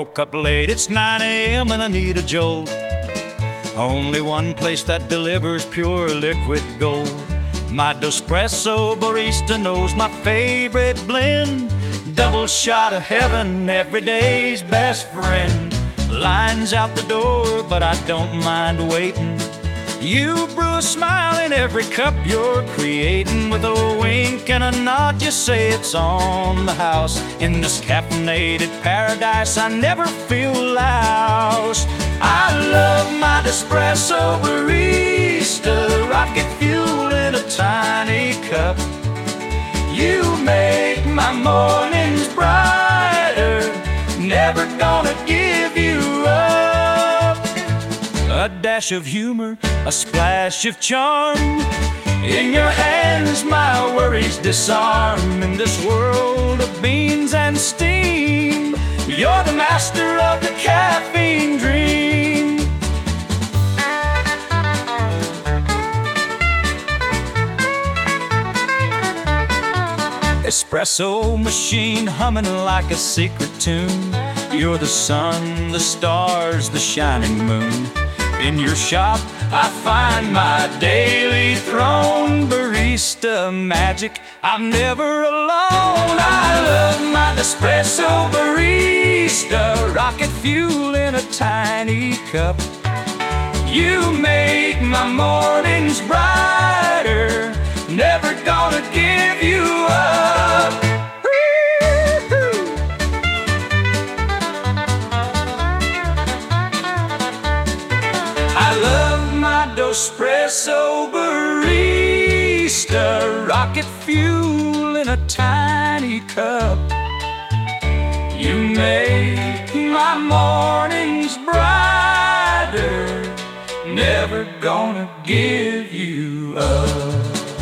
woke up late, it's 9 a.m. and I need a jolt. Only one place that delivers pure liquid gold. My Despresso barista knows my favorite blend. Double shot of heaven, every day's best friend. Lines out the door, but I don't mind waiting. You brew a smile in every cup you're creating. With a wink and a nod, you say it's on the house. In this caffeinated paradise, I never feel loused. I love my Despresso barista, rocket fuel in a tiny cup. You make my mornings brighter, never gonna give you up. A dash of humor, a splash of charm. In your hands my worries disarm. In this world of beans and steam, you're the master of the caffeine dream. Espresso machine humming like a secret tune. You're the sun, the stars, the shining moon. In your shop I find my daily throne. Barista magic, I'm never alone. I love my Despresso barista, rocket fuel in a tiny cup. You make my mornings brighter, never gonna give you up. I love my Despresso barista, rocket fuel in a tiny cup. You make my mornings brighter, never gonna give you up.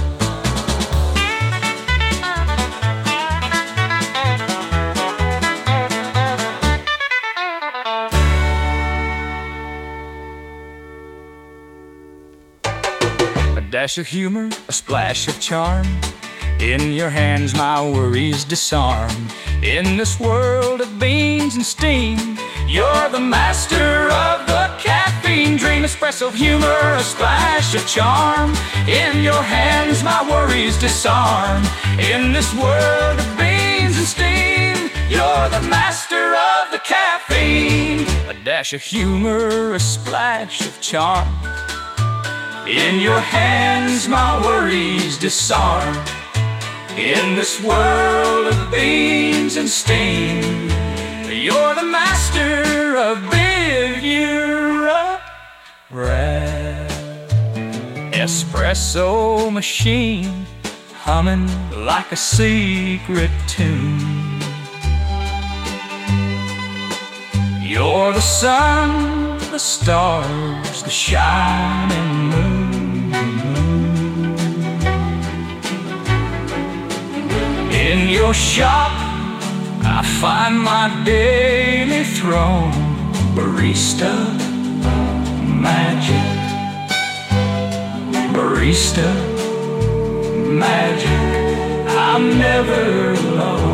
A dash of humor, a splash of charm. In your hands my worries disarm. In this world of beans and steam, you're the master of the caffeine dream. Espresso humor, a splash of charm. In your hands my worries disarm. In this world of beans and steam, you're the master of the caffeine. A dash of humor, a splash of charm. In your hands my worries disarm. In this world of beans and steam, you're the master of Bivura Rap. Espresso machine humming like a secret tune. You're the sun, the stars, the shining moon. In your shop I find my daily throne. Barista magic, barista magic, I'm never alone.